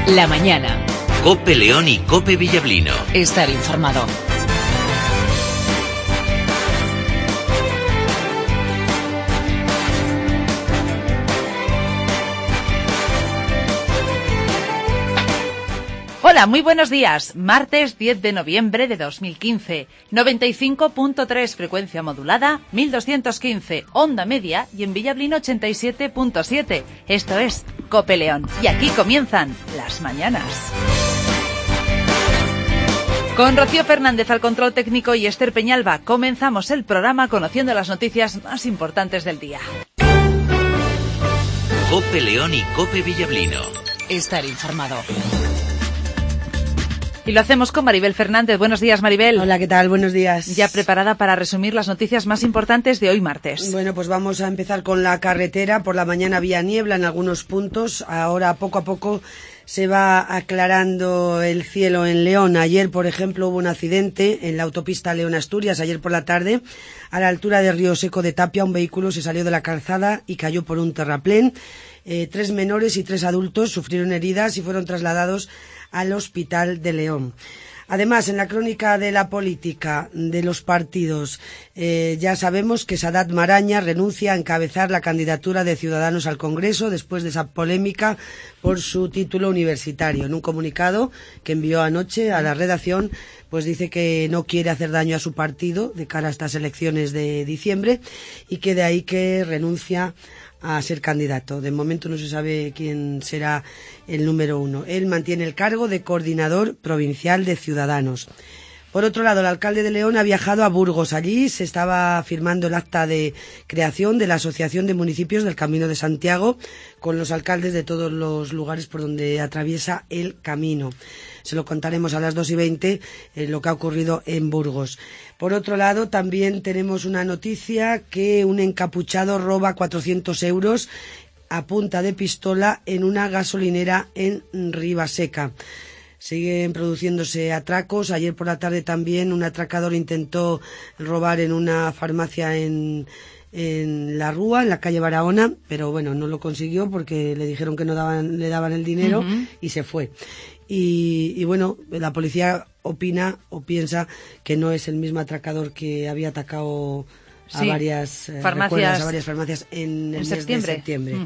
La mañana. COPE León y COPE Villablino. Estar informado. Hola, muy buenos días. Martes 10 de noviembre de 2015. 95.3 frecuencia modulada, 1215 onda media y en Villablino 87.7. Esto es COPE León. Y aquí comienzan las mañanas. Con Rocío Fernández al control técnico y Esther Peñalba comenzamos el programa conociendo las noticias más importantes del día. COPE León y COPE Villablino. Estar informado. Y lo hacemos con Maribel Fernández. Buenos días, Maribel. Hola, ¿qué tal? Buenos días. Ya preparada para resumir las noticias más importantes de hoy martes. Bueno, pues vamos a empezar con la carretera. Por la mañana había niebla en algunos puntos. Ahora, poco a poco, se va aclarando el cielo en León. Ayer, por ejemplo, hubo un accidente en la autopista León-Asturias. Ayer por la tarde, a la altura de Río Seco de Tapia, un vehículo se salió de la calzada y cayó por un terraplén. 3 menores y 3 adultos sufrieron heridas y fueron trasladados al Hospital de León. Además, en la crónica de la política de los partidos, ya sabemos que Sadat Maraña renuncia a encabezar la candidatura de Ciudadanos al Congreso después de esa polémica por su título universitario. En un comunicado que envió anoche a la redacción, pues dice que no quiere hacer daño a su partido de cara a estas elecciones de diciembre y que de ahí que renuncia a ser candidato. De momento no se sabe quién será el número 1. Él mantiene el cargo de coordinador provincial de Ciudadanos. Por otro lado, el alcalde de León ha viajado a Burgos. Allí se estaba firmando el acta de creación de la Asociación de Municipios del Camino de Santiago con los alcaldes de todos los lugares por donde atraviesa el camino. Se lo contaremos a las 2:20 lo que ha ocurrido en Burgos. Por otro lado, también tenemos una noticia que un encapuchado roba 400 euros a punta de pistola en una gasolinera en Ribaseca. Siguen produciéndose atracos. Ayer por la tarde también un atracador intentó robar en una farmacia en La Rúa, en la calle Barahona, pero bueno, no lo consiguió porque le dijeron que le daban el dinero y se fue. Y bueno, la policía opina o piensa que no es el mismo atracador que había atacado a varias farmacias en el mes de septiembre.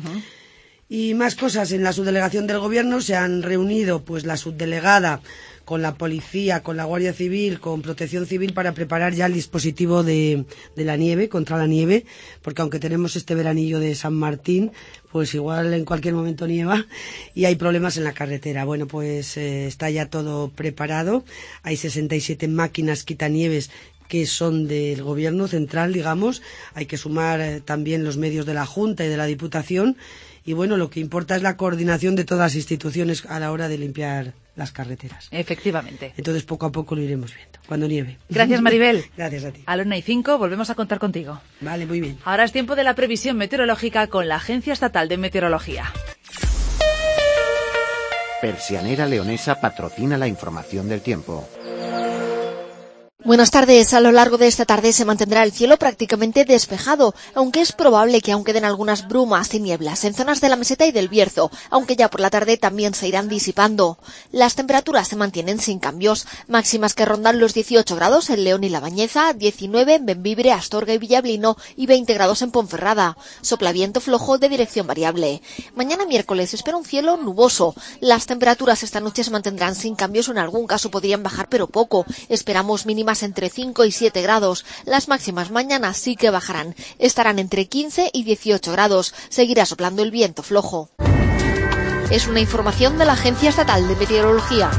Y más cosas. En la subdelegación del gobierno se han reunido pues la subdelegada con la policía, con la Guardia Civil, con Protección Civil para preparar ya el dispositivo de la nieve, contra la nieve, porque aunque tenemos este veranillo de San Martín, pues igual en cualquier momento nieva y hay problemas en la carretera. Bueno, pues está ya todo preparado. Hay 67 máquinas quitanieves que son del gobierno central, digamos. Hay que sumar también los medios de la Junta y de la Diputación. Y bueno, lo que importa es la coordinación de todas las instituciones a la hora de limpiar las carreteras. Efectivamente. Entonces, poco a poco lo iremos viendo, cuando nieve. Gracias, Maribel. Gracias a ti. A la 1:05 volvemos a contar contigo. Vale, muy bien. Ahora es tiempo de la previsión meteorológica con la Agencia Estatal de Meteorología. Persianera Leonesa patrocina la información del tiempo. Buenas tardes. A lo largo de esta tarde se mantendrá el cielo prácticamente despejado, aunque es probable que aún queden algunas brumas y nieblas en zonas de la meseta y del Bierzo, aunque ya por la tarde también se irán disipando. Las temperaturas se mantienen sin cambios, máximas que rondan los 18 grados en León y La Bañeza, 19 en Bembibre, Astorga y Villablino y 20 grados en Ponferrada. Sopla viento flojo de dirección variable. Mañana miércoles se espera un cielo nuboso. Las temperaturas esta noche se mantendrán sin cambios o en algún caso podrían bajar pero poco. Esperamos mínimas entre 5 y 7 grados. Las máximas mañana sí que bajarán. Estarán entre 15 y 18 grados. Seguirá soplando el viento flojo. Es una información de la Agencia Estatal de Meteorología.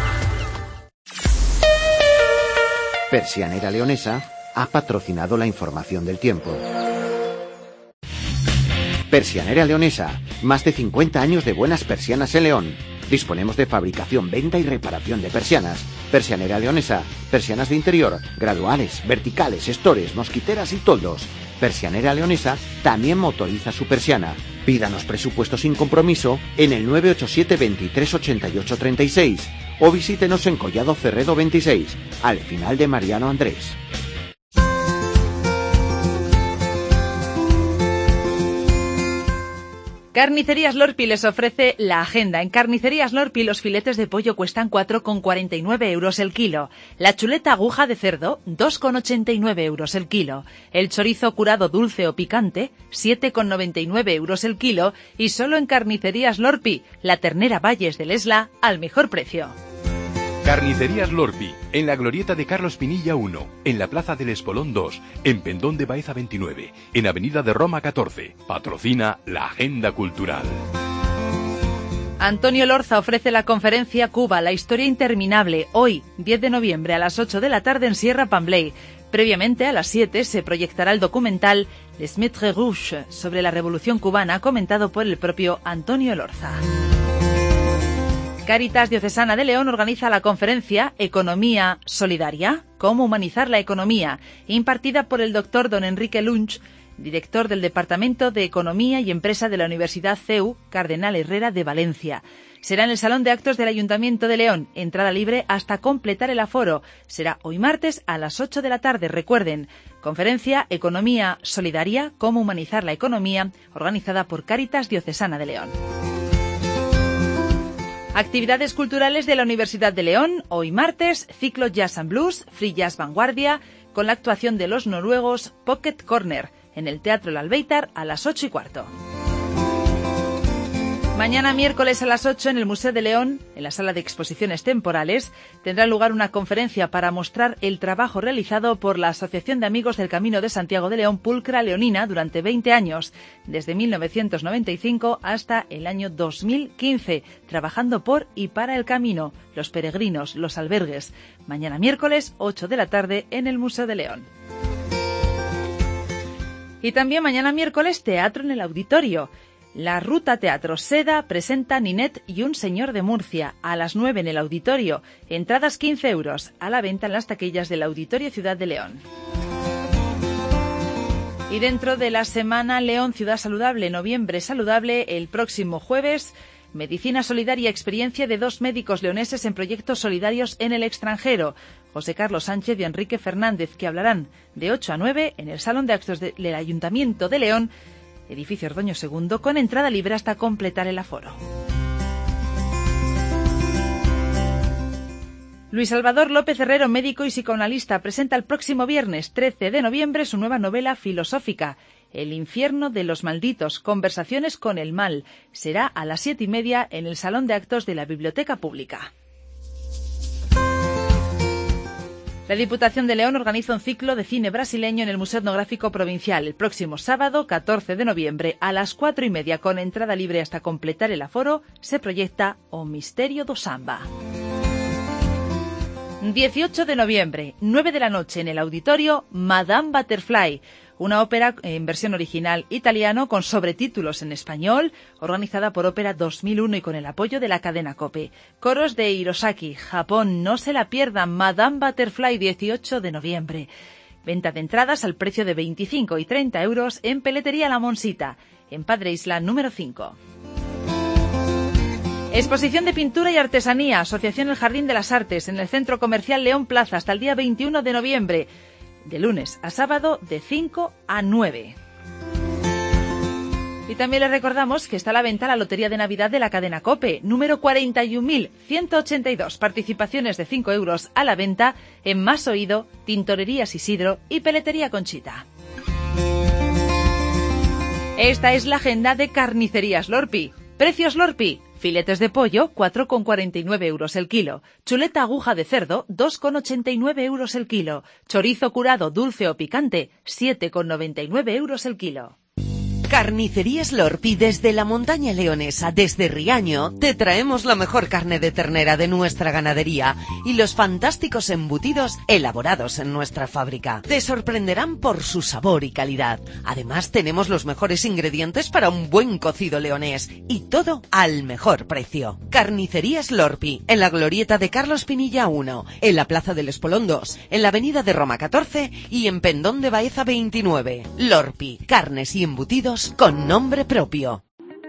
Persianera Leonesa ha patrocinado la información del tiempo. Persianera Leonesa, más de 50 años de buenas persianas en León. Disponemos de fabricación, venta y reparación de persianas. Persianera Leonesa, persianas de interior, graduales, verticales, estores, mosquiteras y toldos. Persianera Leonesa también motoriza su persiana. Pídanos presupuesto sin compromiso en el 987 23 88 36 o visítenos en Collado Cerredo 26, al final de Mariano Andrés. Carnicerías Lorpi les ofrece la agenda. En Carnicerías Lorpi los filetes de pollo cuestan 4,49 euros el kilo. La chuleta aguja de cerdo, 2,89 euros el kilo. El chorizo curado dulce o picante, 7,99 euros el kilo. Y solo en Carnicerías Lorpi, la ternera Valles del Esla al mejor precio. Carnicerías Lorpi, en la glorieta de Carlos Pinilla 1, en la Plaza del Espolón 2, en Pendón de Baeza 29, en Avenida de Roma 14. Patrocina la Agenda Cultural. Antonio Lorza ofrece la conferencia Cuba, la historia interminable, hoy, 10 de noviembre, a las 8 de la tarde en Sierra Pambley. Previamente, a las 7, se proyectará el documental Les Maîtres Rouges, sobre la Revolución Cubana, comentado por el propio Antonio Lorza. Cáritas Diocesana de León organiza la conferencia Economía Solidaria, cómo humanizar la economía, impartida por el doctor don Enrique Lunch, director del Departamento de Economía y Empresa de la Universidad CEU Cardenal Herrera de Valencia. Será en el Salón de Actos del Ayuntamiento de León, entrada libre hasta completar el aforo. Será hoy martes a las 8 de la tarde, recuerden. Conferencia Economía Solidaria, cómo humanizar la economía, organizada por Cáritas Diocesana de León. Actividades culturales de la Universidad de León, hoy martes, ciclo Jazz and Blues, Free Jazz Vanguardia, con la actuación de los noruegos Pocket Corner, en el Teatro El Albéitar a las 8:15. Mañana miércoles a las 8 en el Museo de León, en la sala de exposiciones temporales, tendrá lugar una conferencia para mostrar el trabajo realizado por la Asociación de Amigos del Camino de Santiago de León Pulcra Leonina durante 20 años, desde 1995 hasta el año 2015, trabajando por y para el camino, los peregrinos, los albergues. Mañana miércoles, 8 de la tarde, en el Museo de León. Y también mañana miércoles, teatro en el Auditorio. La Ruta Teatro Seda presenta Ninette y un señor de Murcia a las 9 en el Auditorio. Entradas 15 euros, a la venta en las taquillas del Auditorio Ciudad de León. Y dentro de la semana León Ciudad Saludable, noviembre saludable, el próximo jueves, Medicina Solidaria, experiencia de 2 médicos leoneses en proyectos solidarios en el extranjero, José Carlos Sánchez y Enrique Fernández, que hablarán de 8 a 9 en el Salón de Actos del Ayuntamiento de León, edificio Ordoño II, con entrada libre hasta completar el aforo. Luis Salvador López Herrero, médico y psicoanalista, presenta el próximo viernes 13 de noviembre su nueva novela filosófica, El infierno de los malditos, conversaciones con el mal. Será a las 7:30 en el Salón de Actos de la Biblioteca Pública. La Diputación de León organiza un ciclo de cine brasileño en el Museo Etnográfico Provincial el próximo sábado, 14 de noviembre, a las 4:30, con entrada libre hasta completar el aforo. Se proyecta O Misterio do Samba. 18 de noviembre, 9 de la noche, en el Auditorio, Madame Butterfly, una ópera en versión original italiano con sobretítulos en español, organizada por Ópera 2001 y con el apoyo de la cadena COPE. Coros de Hirosaki, Japón, no se la pierdan, Madame Butterfly, 18 de noviembre. Venta de entradas al precio de 25 y 30 euros en Peletería La Monsita, en Padre Isla número 5. Exposición de pintura y artesanía, Asociación El Jardín de las Artes, en el Centro Comercial León Plaza, hasta el día 21 de noviembre, de lunes a sábado, de 5 a 9. Y también les recordamos que está a la venta la Lotería de Navidad de la cadena COPE, número 41.182, participaciones de 5 euros a la venta en Más Oído, Tintorerías Isidro y Peletería Conchita. Esta es la agenda de Carnicerías Lorpi. Precios Lorpi: filetes de pollo, 4,49 euros el kilo. Chuleta aguja de cerdo, 2,89 euros el kilo. Chorizo curado dulce o picante, 7,99 euros el kilo. Carnicerías Lorpi, desde la montaña leonesa, desde Riaño, te traemos la mejor carne de ternera de nuestra ganadería y los fantásticos embutidos elaborados en nuestra fábrica. Te sorprenderán por su sabor y calidad. Además, tenemos los mejores ingredientes para un buen cocido leonés y todo al mejor precio. Carnicerías Lorpi, en la glorieta de Carlos Pinilla 1, en la Plaza del Espolón 2, en la Avenida de Roma 14 y en Pendón de Baeza 29. Lorpi, carnes y embutidos con nombre propio.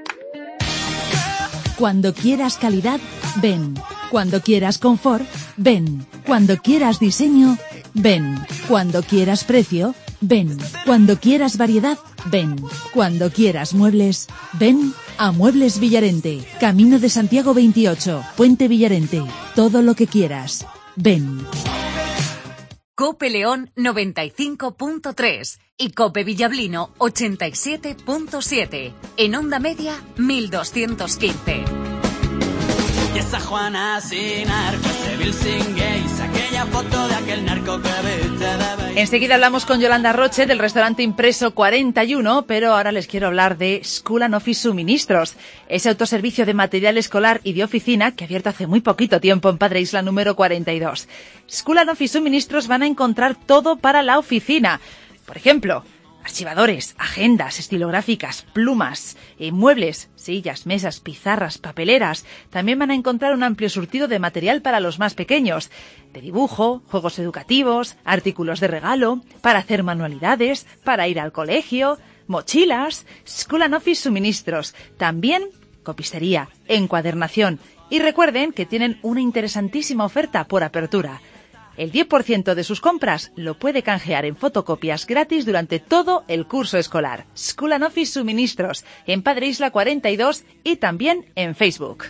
Cuando quieras calidad, ven. Cuando quieras confort, ven. Cuando quieras diseño, ven. Cuando quieras precio, ven. Cuando quieras variedad, ven. Cuando quieras muebles, ven Amuebles Villarente, Camino de Santiago 28, Puente Villarente. Todo lo que quieras. Ven. Cope León 95.3 y Cope Villablino 87.7. En onda media 1215. Y esa Juana sin arco, ese Bill sin gays, aquella foto de aquel narco que viste de ver. Enseguida hablamos con Yolanda Roche del restaurante Impreso 41, pero ahora les quiero hablar de School and Office Suministros, ese autoservicio de material escolar y de oficina que ha abierto hace muy poquito tiempo en Padre Isla número 42. School and Office Suministros van a encontrar todo para la oficina. Por ejemplo, archivadores, agendas, estilográficas, plumas, muebles, sillas, mesas, pizarras, papeleras. También van a encontrar un amplio surtido de material para los más pequeños, de dibujo, juegos educativos, artículos de regalo, para hacer manualidades, para ir al colegio, mochilas, School and Office Suministros. También copistería, encuadernación. Y recuerden que tienen una interesantísima oferta por apertura. El 10% de sus compras lo puede canjear en fotocopias gratis durante todo el curso escolar. School and Office Suministros, en Padre Isla 42 y también en Facebook.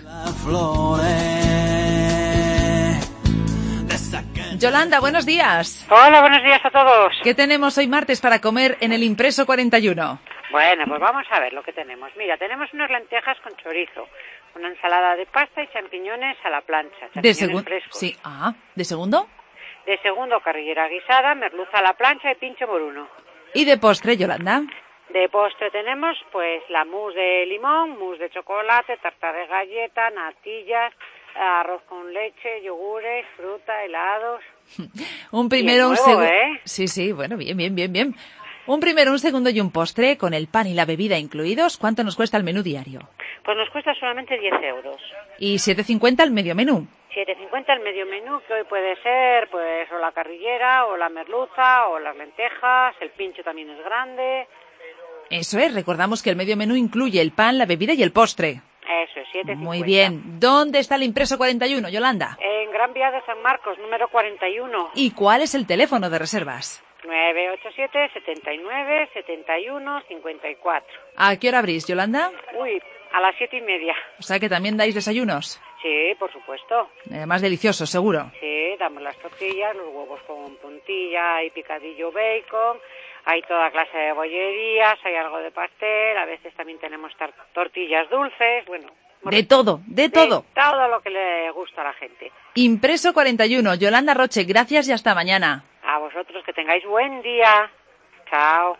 Yolanda, buenos días. Hola, buenos días a todos. ¿Qué tenemos hoy martes para comer en el Impreso 41? Bueno, pues vamos a ver lo que tenemos. Mira, tenemos unas lentejas con chorizo, una ensalada de pasta y champiñones a la plancha. Champiñones frescos. Sí, ¿de segundo? De segundo, carrillera guisada, merluza a la plancha y pincho moruno. ¿Y de postre, Yolanda? De postre tenemos, pues, la mousse de limón, mousse de chocolate, tarta de galleta, natillas, arroz con leche, yogures, fruta, helados. Un primero, un segundo. ¿Eh? Sí, bueno, bien. Un primero, un segundo y un postre, con el pan y la bebida incluidos. ¿Cuánto nos cuesta el menú diario? Pues nos cuesta solamente 10 euros. ¿Y 7,50 el medio menú? 7,50 el medio menú, que hoy puede ser, pues, o la carrillera, o la merluza, o las lentejas, el pincho también es grande. Eso es, recordamos que el medio menú incluye el pan, la bebida y el postre. Eso es, 7,50. Muy bien. ¿Dónde está el Impreso 41, Yolanda? En Gran Vía de San Marcos, número 41. ¿Y cuál es el teléfono de reservas? 987 79 71 54. ¿A qué hora abrís, Yolanda? Uy, a las 7:30. O sea que también dais desayunos. Sí, por supuesto. Más deliciosos, seguro. Sí, damos las tortillas, los huevos con puntilla y picadillo bacon. Hay toda clase de bollerías, hay algo de pastel, a veces también tenemos tortillas dulces, bueno. De todo. Todo lo que le gusta a la gente. Impreso 41, Yolanda Roche, gracias y hasta mañana. A vosotros, que tengáis buen día. Chao.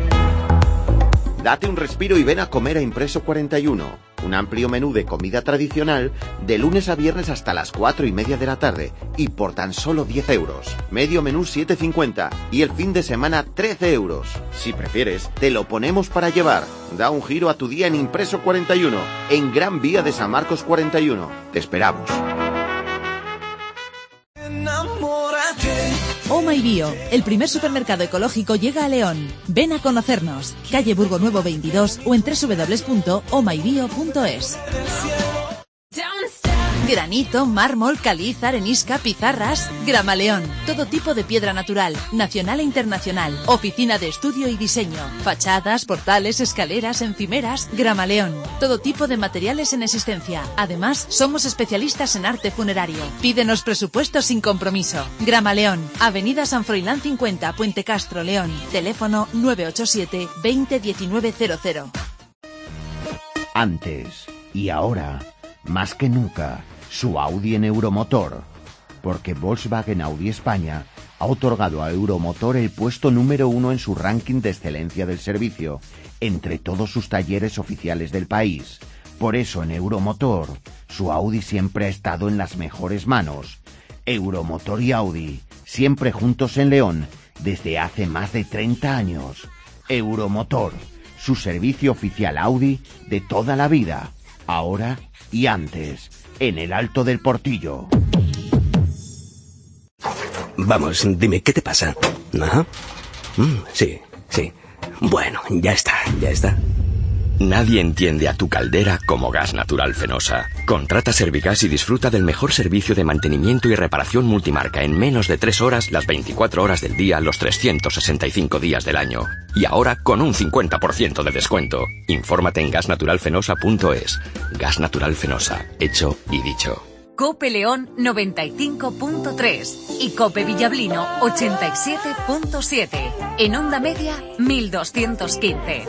Date un respiro y ven a comer a Impreso 41. Un amplio menú de comida tradicional de lunes a viernes hasta las 4:30 de la tarde y por tan solo 10 euros. Medio menú 7,50 y el fin de semana 13 euros. Si prefieres, te lo ponemos para llevar. Da un giro a tu día en Impreso 41, en Gran Vía de San Marcos 41. Te esperamos. Oh My Bio, el primer supermercado ecológico llega a León. Ven a conocernos. Calle Burgo Nuevo 22 o en www.ohmybio.es. Granito, mármol, caliza, arenisca, pizarras. Gramaleón. Todo tipo de piedra natural, nacional e internacional. Oficina de estudio y diseño. Fachadas, portales, escaleras, encimeras. Gramaleón. Todo tipo de materiales en existencia. Además, somos especialistas en arte funerario. Pídenos presupuestos sin compromiso. Gramaleón. Avenida San Froilán 50, Puente Castro, León. Teléfono 987 20 1900. Antes y ahora, más que nunca, su Audi en Euromotor, porque Volkswagen Audi España ha otorgado a Euromotor el puesto número 1 en su ranking de excelencia del servicio, entre todos sus talleres oficiales del país. Por eso en Euromotor, su Audi siempre ha estado en las mejores manos. Euromotor y Audi, siempre juntos en León, desde hace más de 30 años. Euromotor, su servicio oficial Audi de toda la vida, ahora y antes, en el Alto del Portillo. Vamos, dime, ¿qué te pasa? ¿Ah? Sí. Bueno, ya está. Nadie entiende a tu caldera como Gas Natural Fenosa. Contrata Servigas y disfruta del mejor servicio de mantenimiento y reparación multimarca en menos de 3 horas, las 24 horas del día, los 365 días del año. Y ahora con un 50% de descuento. Infórmate en gasnaturalfenosa.es. Gas Natural Fenosa. Hecho y dicho. Cope León 95.3 y Cope Villablino 87.7. En onda media 1215.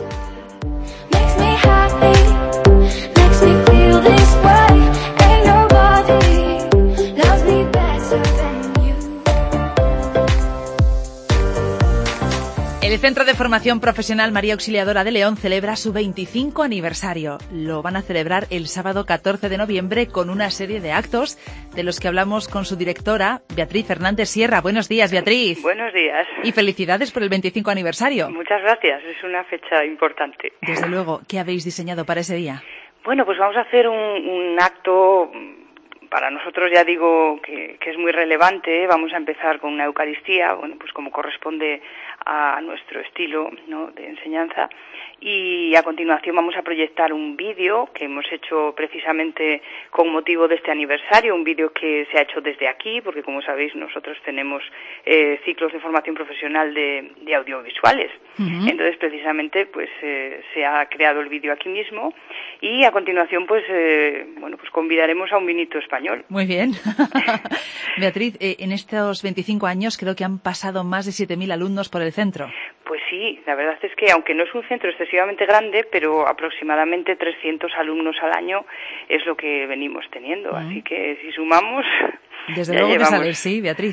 El Centro de Formación Profesional María Auxiliadora de León celebra su 25 aniversario. Lo van a celebrar el sábado 14 de noviembre con una serie de actos de los que hablamos con su directora, Beatriz Fernández Sierra. Buenos días, Beatriz. Buenos días. Y felicidades por el 25 aniversario. Muchas gracias, es una fecha importante. Desde luego, ¿qué habéis diseñado para ese día? Bueno, pues vamos a hacer un acto, para nosotros ya digo que es muy relevante. Vamos a empezar con una Eucaristía, bueno, pues como corresponde a nuestro estilo, ¿no?, de enseñanza, y a continuación vamos a proyectar un vídeo que hemos hecho precisamente con motivo de este aniversario, un vídeo que se ha hecho desde aquí, porque como sabéis nosotros tenemos ciclos de formación profesional de audiovisuales. Entonces precisamente pues se ha creado el vídeo aquí mismo y a continuación pues convidaremos a un vinito español. Muy bien. Beatriz, en estos 25 años creo que han pasado más de 7.000 alumnos por el centro. Pues sí, la verdad es que aunque no es un centro excesivamente grande, pero aproximadamente 300 alumnos al año es lo que venimos teniendo. Así que si sumamos... Desde luego que sale, sí, Beatriz.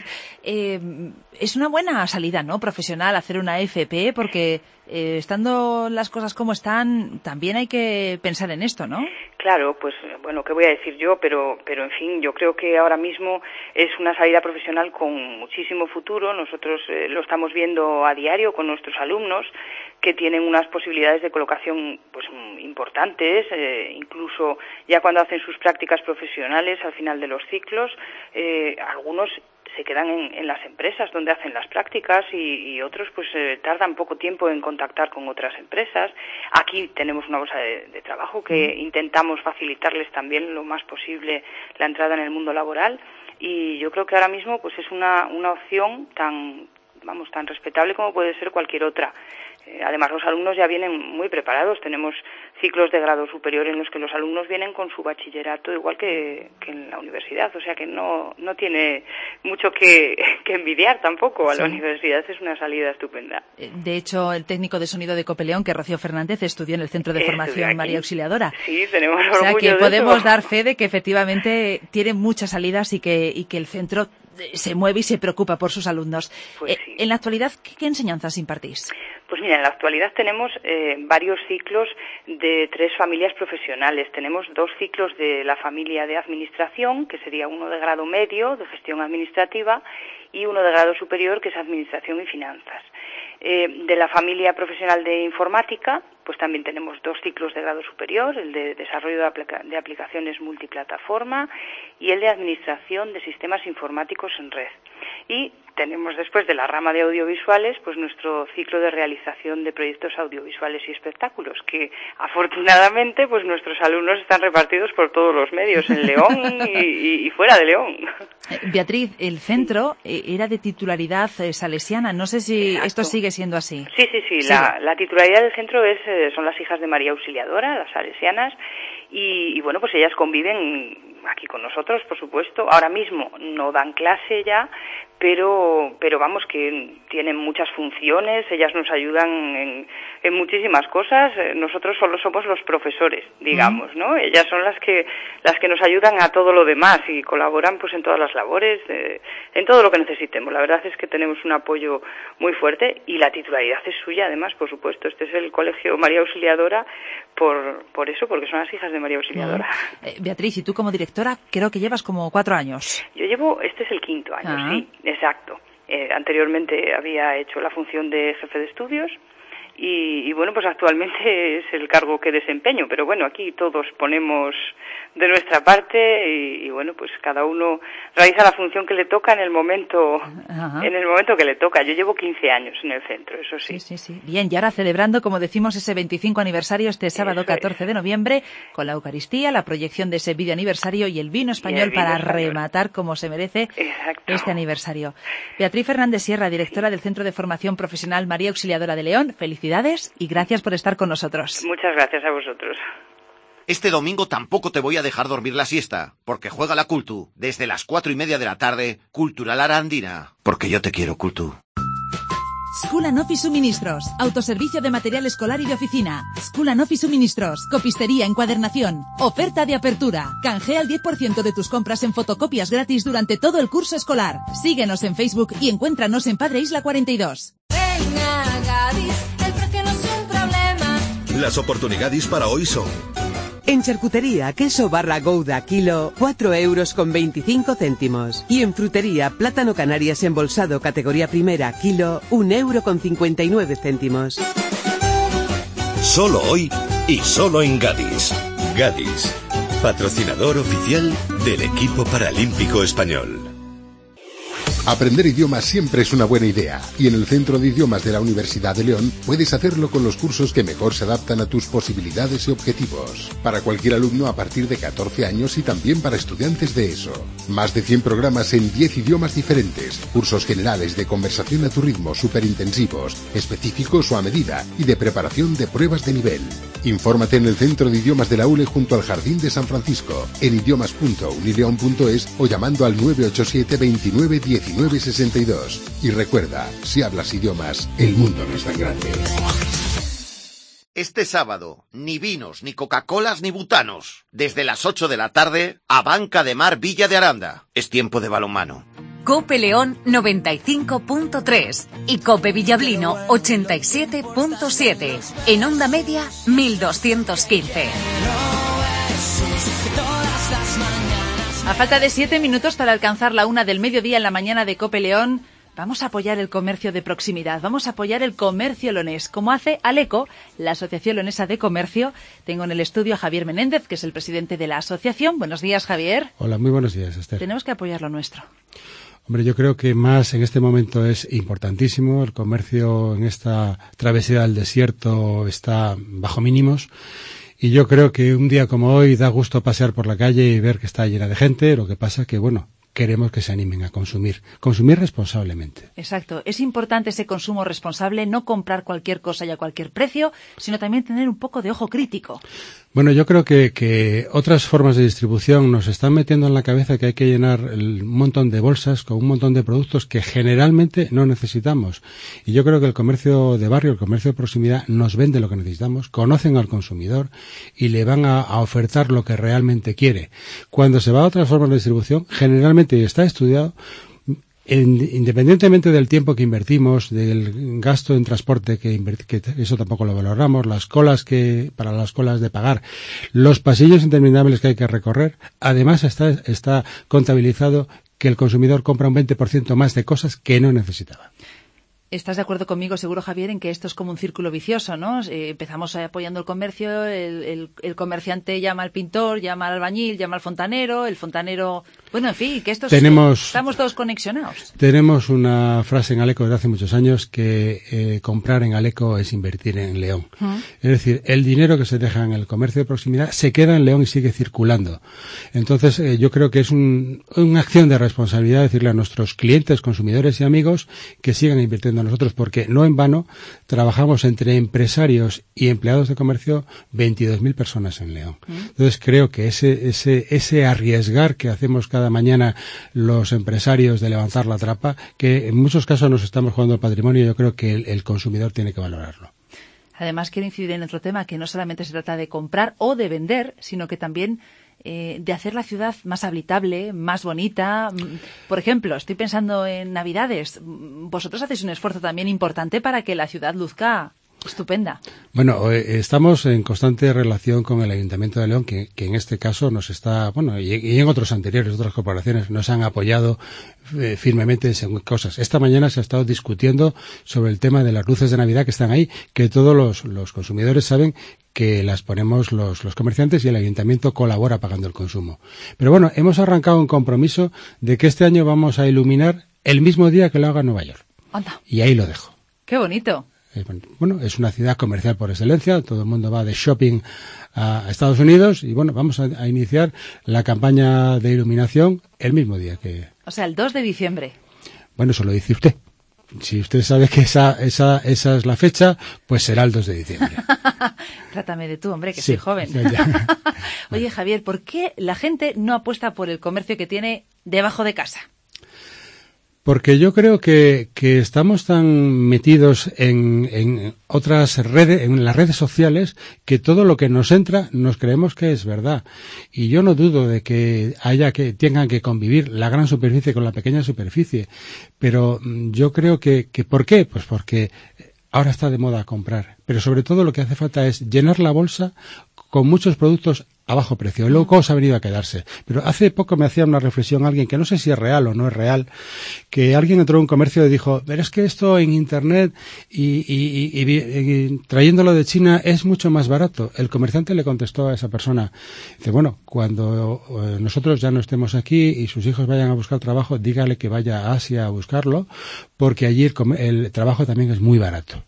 Es una buena salida, ¿no?, profesional, hacer una FP, porque estando las cosas como están, también hay que pensar en esto, ¿no? Claro, pues bueno, ¿qué voy a decir yo? Pero en fin, yo creo que ahora mismo es una salida profesional con muchísimo futuro. Nosotros lo estamos viendo a diario con nuestros alumnos, que tienen unas posibilidades de colocación pues importantes, incluso ya cuando hacen sus prácticas profesionales al final de los ciclos, algunos se quedan en las empresas donde hacen las prácticas y otros pues tardan poco tiempo en contactar con otras empresas. Aquí tenemos una bolsa de trabajo que intentamos facilitarles también lo más posible la entrada en el mundo laboral, y yo creo que ahora mismo pues es una opción tan respetable como puede ser cualquier otra. Además, los alumnos ya vienen muy preparados. Tenemos ciclos de grado superior en los que los alumnos vienen con su bachillerato igual que en la universidad. O sea que no tiene mucho que envidiar tampoco a la universidad. Es una salida estupenda. De hecho, el técnico de sonido de Cope León, que Rocío Fernández, estudió en el Centro de Formación María Auxiliadora. Sí, tenemos orgullo. O sea que de podemos eso. dar fe de que efectivamente tiene muchas salidas y que el centro se mueve y se preocupa por sus alumnos. Pues sí. En la actualidad, ¿qué enseñanzas impartís? Pues mira, en la actualidad tenemos varios ciclos de 3 familias profesionales. Tenemos 2 ciclos de la familia de administración, que sería uno de grado medio, de gestión administrativa, y uno de grado superior, que es administración y finanzas. De la familia profesional de informática, pues también tenemos 2 ciclos de grado superior, el de desarrollo de aplicaciones multiplataforma y el de administración de sistemas informáticos en red. Y tenemos después de la rama de audiovisuales pues nuestro ciclo de realización de proyectos audiovisuales y espectáculos, que afortunadamente pues nuestros alumnos están repartidos por todos los medios en León y fuera de León. Beatriz, el centro era de titularidad salesiana. No sé si Exacto. Esto sigue siendo así. Sí. La titularidad del centro son las hijas de María Auxiliadora, las salesianas, y bueno, pues ellas conviven aquí con nosotros, por supuesto. Ahora mismo no dan clase ya, pero vamos, que tienen muchas funciones. Ellas nos ayudan en muchísimas cosas. Nosotros solo somos los profesores, digamos, ¿no? Ellas son las que nos ayudan a todo lo demás y colaboran pues en todas las labores, en todo lo que necesitemos. La verdad es que tenemos un apoyo muy fuerte y la titularidad es suya, además, por supuesto. Este es el Colegio María Auxiliadora por eso, porque son las hijas de María Auxiliadora. Beatriz, y tú como directora creo que llevas como 4 años. Este es el 5º año, sí, exacto. Anteriormente había hecho la función de jefe de estudios y bueno, pues actualmente es el cargo que desempeño, pero bueno, aquí todos ponemos de nuestra parte y bueno, pues cada uno realiza la función que le toca en el momento que le toca. Yo llevo 15 años en el centro, eso sí. Sí. Bien, y ahora celebrando, como decimos, ese 25 aniversario este sábado 14 de noviembre, con la Eucaristía, la proyección de ese vídeo aniversario y el vino español para rematar como se merece este aniversario. Beatriz Fernández Sierra, directora del Centro de Formación Profesional María Auxiliadora de León, felicidades y gracias por estar con nosotros. Muchas gracias a vosotros. Este domingo tampoco te voy a dejar dormir la siesta, porque juega la Cultu, desde las 4:30 de la tarde, Cultural Arandina. Porque yo te quiero, Cultu. School and Office Suministros, autoservicio de material escolar y de oficina. School and Office Suministros, copistería, encuadernación. Oferta de apertura. Canjea el 10% de tus compras en fotocopias gratis durante todo el curso escolar. Síguenos en Facebook y encuéntranos en Padre Isla 42. Venga, Gadis, el precio no es un problema. Las oportunidades para hoy son: en charcutería, queso barra Gouda kilo, 4,25 €. Y en frutería, plátano Canarias embolsado categoría primera kilo, 1,59 €. Solo hoy y solo en Gadis. Gadis, patrocinador oficial del equipo paralímpico español. Aprender idiomas siempre es una buena idea, y en el Centro de Idiomas de la Universidad de León puedes hacerlo con los cursos que mejor se adaptan a tus posibilidades y objetivos. Para cualquier alumno a partir de 14 años y también para estudiantes de ESO. Más de 100 programas en 10 idiomas diferentes, cursos generales de conversación a tu ritmo superintensivos, específicos o a medida, y de preparación de pruebas de nivel. Infórmate en el Centro de Idiomas de la ULE junto al Jardín de San Francisco, en idiomas.unileon.es o llamando al 987 29 19 62. Y recuerda, si hablas idiomas, el mundo no es tan grande. Este sábado, ni vinos, ni Coca-Colas, ni butanos. Desde las 8 de la tarde, a Banca de Mar Villa de Aranda. Es tiempo de balonmano. Cope León 95.3 y Cope Villablino 87.7. En onda media 1215. A falta de 7 minutos para alcanzar la 1 del mediodía en la mañana de Cope León, vamos a apoyar el comercio de proximidad, vamos a apoyar el comercio leonés, como hace Aleco, la Asociación Leonesa de Comercio. Tengo en el estudio a Javier Menéndez, que es el presidente de la asociación. Buenos días, Javier. Hola, muy buenos días, Esther. Tenemos que apoyar lo nuestro. Hombre, yo creo que más en este momento es importantísimo. El comercio en esta travesía del desierto está bajo mínimos. Y yo creo que un día como hoy da gusto pasear por la calle y ver que está llena de gente. Lo que pasa que, bueno, queremos que se animen a consumir responsablemente. Exacto. Es importante ese consumo responsable, no comprar cualquier cosa y a cualquier precio, sino también tener un poco de ojo crítico. Bueno, yo creo que otras formas de distribución nos están metiendo en la cabeza que hay que llenar un montón de bolsas con un montón de productos que generalmente no necesitamos. Y yo creo que el comercio de barrio, el comercio de proximidad, nos vende lo que necesitamos, conocen al consumidor y le van a ofertar lo que realmente quiere. Cuando se va a otras formas de distribución, generalmente, y está estudiado, independientemente del tiempo que invertimos, del gasto en transporte que eso tampoco lo valoramos, para las colas de pagar, los pasillos interminables que hay que recorrer, además está contabilizado que el consumidor compra un 20% más de cosas que no necesitaba. Estás de acuerdo conmigo, seguro, Javier, en que esto es como un círculo vicioso, ¿no? Empezamos apoyando el comercio, el comerciante llama al pintor, llama al albañil, llama al fontanero, el fontanero... Bueno, en fin, que estamos todos conexionados. Tenemos una frase en Aleco desde hace muchos años que comprar en Aleco es invertir en León. Es decir, el dinero que se deja en el comercio de proximidad se queda en León y sigue circulando. Entonces, yo creo que es una acción de responsabilidad decirle a nuestros clientes, consumidores y amigos que sigan invirtiendo en nosotros, porque no en vano trabajamos entre empresarios y empleados de comercio 22.000 personas en León. Entonces, creo que ese arriesgar que hacemos cada mañana los empresarios de levantar la trapa, que en muchos casos nos estamos jugando el patrimonio, yo creo que el consumidor tiene que valorarlo. Además, quiero incidir en otro tema, que no solamente se trata de comprar o de vender, sino que también de hacer la ciudad más habitable, más bonita. Por ejemplo, estoy pensando en Navidades. Vosotros hacéis un esfuerzo también importante para que la ciudad luzca estupenda. Bueno, estamos en constante relación con el Ayuntamiento de León, que en este caso nos está, bueno, y en otros anteriores, otras corporaciones, nos han apoyado firmemente en cosas. Esta mañana se ha estado discutiendo sobre el tema de las luces de Navidad que están ahí, que todos los consumidores saben que las ponemos los comerciantes y el Ayuntamiento colabora pagando el consumo. Pero bueno, hemos arrancado un compromiso de que este año vamos a iluminar el mismo día que lo haga Nueva York. Anda. Y ahí lo dejo. ¡Qué bonito! Bueno, es una ciudad comercial por excelencia, todo el mundo va de shopping a Estados Unidos y bueno, vamos a iniciar la campaña de iluminación el mismo día que... O sea, el 2 de diciembre. Bueno, eso lo dice usted. Si usted sabe que esa es la fecha, pues será el 2 de diciembre. Trátame de tú, hombre, que sí, soy joven. Ya. Oye, Javier, ¿por qué la gente no apuesta por el comercio que tiene debajo de casa? Porque yo creo que estamos tan metidos en otras redes, en las redes sociales, que todo lo que nos entra nos creemos que es verdad. Y yo no dudo de que tengan que convivir la gran superficie con la pequeña superficie. Pero yo creo que ¿por qué? Pues porque ahora está de moda comprar. Pero sobre todo lo que hace falta es llenar la bolsa con muchos productos a bajo precio. El low cost ha venido a quedarse. Pero hace poco me hacía una reflexión alguien, que no sé si es real o no es real, que alguien entró en un comercio y dijo, pero es que esto en Internet y trayéndolo de China es mucho más barato. El comerciante le contestó a esa persona, dice, bueno, cuando nosotros ya no estemos aquí y sus hijos vayan a buscar trabajo, dígale que vaya a Asia a buscarlo, porque allí el trabajo también es muy barato.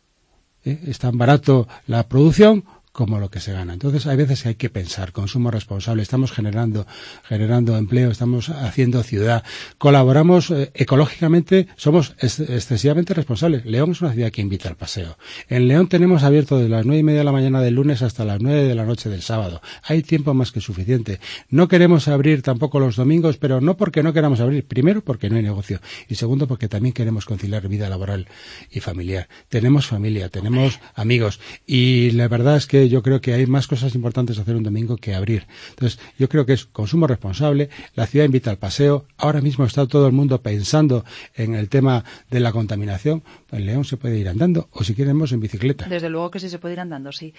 Es tan barato la producción como lo que se gana. Entonces, hay veces que hay que pensar, consumo responsable, estamos generando empleo, estamos haciendo ciudad, colaboramos ecológicamente, somos excesivamente responsables. León es una ciudad que invita al paseo. En León tenemos abierto desde las 9:30 de la mañana del lunes hasta las 9 de la noche del sábado. Hay tiempo más que suficiente. No queremos abrir tampoco los domingos, pero no porque no queramos abrir. Primero, porque no hay negocio. Y segundo, porque también queremos conciliar vida laboral y familiar. Tenemos familia, tenemos amigos. Y la verdad es que yo creo que hay más cosas importantes hacer un domingo que abrir. Entonces, yo creo que es consumo responsable, la ciudad invita al paseo, ahora mismo está todo el mundo pensando en el tema de la contaminación, en León se puede ir andando, o si queremos en bicicleta. Desde luego que sí se puede ir andando, sí.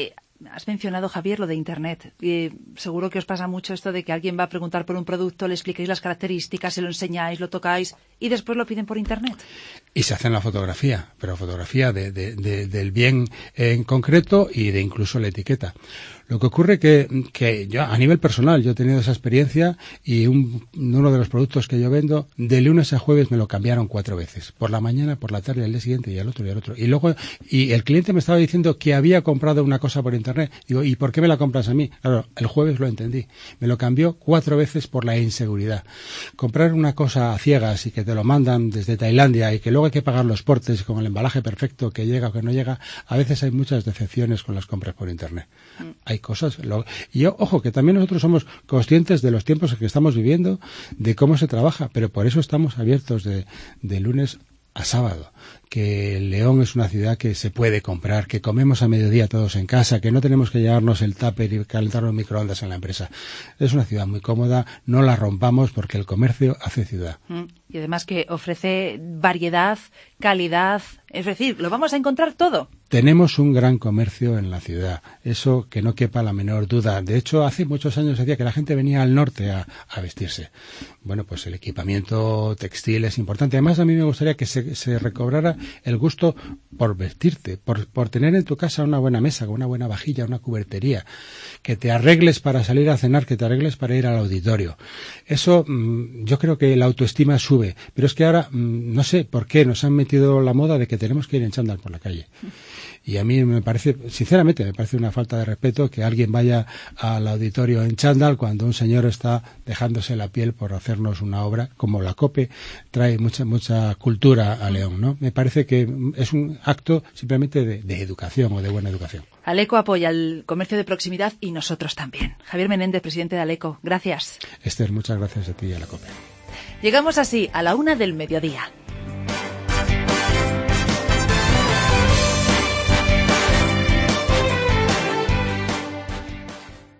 Has mencionado, Javier, lo de Internet. Seguro que os pasa mucho esto de que alguien va a preguntar por un producto, le expliquéis las características, se lo enseñáis, lo tocáis y después lo piden por Internet. Y se hacen la fotografía, pero fotografía del bien en concreto y de incluso la etiqueta. Lo que ocurre que yo, a nivel personal, yo he tenido esa experiencia y uno de los productos que yo vendo, de lunes a jueves me lo cambiaron 4 veces. Por la mañana, por la tarde, al día siguiente y al otro y al otro. Y luego, y el cliente me estaba diciendo que había comprado una cosa por Internet. Digo, ¿y por qué me la compras a mí? Claro, el jueves lo entendí. Me lo cambió 4 veces por la inseguridad. Comprar una cosa a ciegas y que te lo mandan desde Tailandia y que luego hay que pagar los portes con el embalaje perfecto que llega o que no llega, a veces hay muchas decepciones con las compras por Internet. Hay cosas. Y yo, ojo, que también nosotros somos conscientes de los tiempos en que estamos viviendo, de cómo se trabaja, pero por eso estamos abiertos de lunes a sábado. Que León es una ciudad que se puede comprar, que comemos a mediodía todos en casa, que no tenemos que llevarnos el tupper y calentar los microondas en la empresa. Es una ciudad muy cómoda, no la rompamos porque el comercio hace ciudad. Y además que ofrece variedad, calidad, es decir, lo vamos a encontrar todo. Tenemos un gran comercio en la ciudad, eso que no quepa la menor duda. De hecho, hace muchos años se decía que la gente venía al norte a vestirse. Bueno, pues el equipamiento textil es importante. Además, a mí me gustaría que se recobrara el gusto por vestirte, por tener en tu casa una buena mesa, con una buena vajilla, una cubertería, que te arregles para salir a cenar, que te arregles para ir al auditorio. Eso, yo creo que la autoestima sube, pero es que ahora, no sé por qué nos han metido la moda de que tenemos que ir en chándal por la calle. Y a mí me parece, sinceramente, me parece una falta de respeto que alguien vaya al auditorio en chándal cuando un señor está dejándose la piel por hacernos una obra, como la COPE trae mucha cultura a León, ¿no? Me parece que es un acto simplemente de educación o de buena educación. Aleco apoya el comercio de proximidad y nosotros también. Javier Menéndez, presidente de Aleco, gracias. Esther, muchas gracias a ti y a la COPE. Llegamos así a la 1:00 PM.